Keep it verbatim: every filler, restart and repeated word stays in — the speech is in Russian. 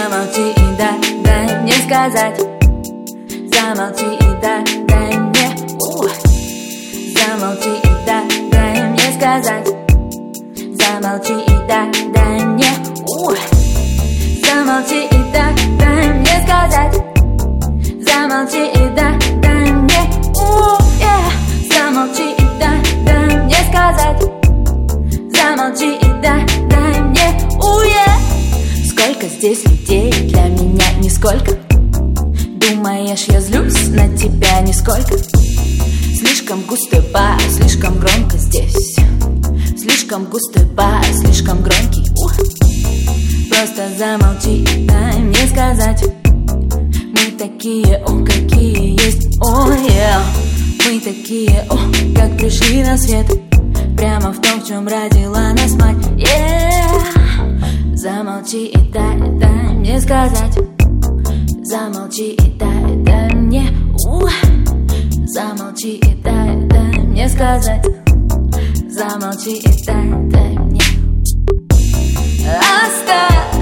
Замолчи и дай, дай мне сказать. Замолчи и дай, дай мне. У. Замолчи и дай, дай мне сказать. Замолчи и дай, дай мне. У. Замолчи и дай, дай мне сказать. Замолчи и дай, дай мне. У. Yeah. Замолчи и дай, дай мне сказать. Замолчи и дай, дай мне. У. Yeah. Сколько здесь людей, для меня нисколько. Думаешь, я злюсь на тебя нисколько? Слишком густой бас, слишком громко здесь. Слишком густой бас, слишком громкий. Ух. Просто замолчи, дай мне сказать. Мы такие, о, какие есть, о, yeah. Мы такие, о, как пришли на свет. Прямо в том, в чем родила нас мать, yeah. Замолчи и дай, дай мне сказать. Замолчи и дай, дай мне. У. Замолчи и дай, дай мне сказать. Замолчи и дай, дай мне. Оставь